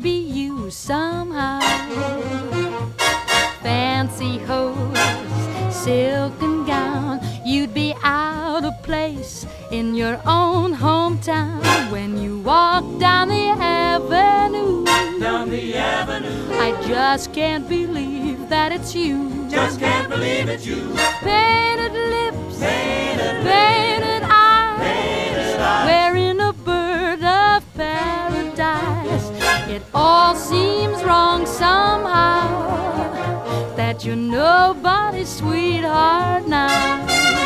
be you somehow. Fancy hose, silken gown, you'd be out of place in your own hometown when you walk down the avenue. Down the avenue, I just can't believe that it's you. just can't believe it's you. Painted lips, Painted lips, painted eyes, painted eyes, wearing a bird of paradise. It all seems wrong somehow, that you're nobody's sweetheart now.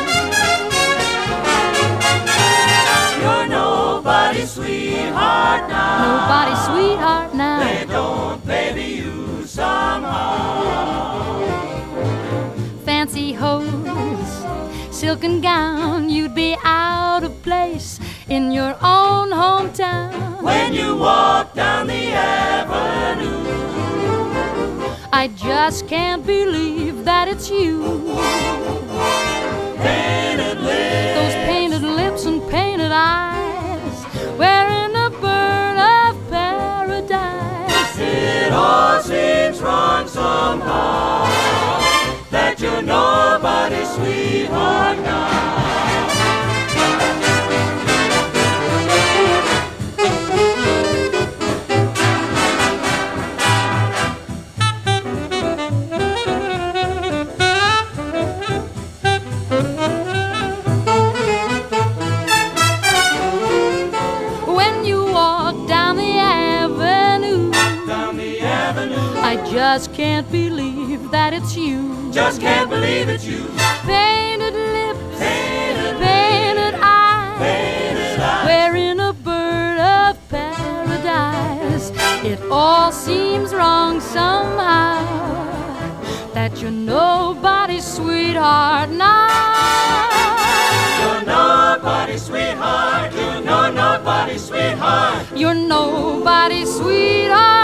you're nobody's sweetheart now. Nobody's sweetheart now. They don't baby you somehow. Fancy hose, silken gown, you'd be out of place in your own hometown. When you walk down the avenue, I just can't believe that it's you. painted lips, Those painted lips and painted eyes, wearing a bird of paradise. it all seems wrong somehow, that you're nobody's sweetheart now. When you walk down the avenue, Down the avenue, I just can't believe that it's you. just can't believe it's you. Painted lips, Painted lips, painted eyes, painted eyes, wearing a bird of paradise. It all seems wrong somehow, that you're nobody's sweetheart now. you're nobody's sweetheart. You're nobody's sweetheart. You're nobody's sweetheart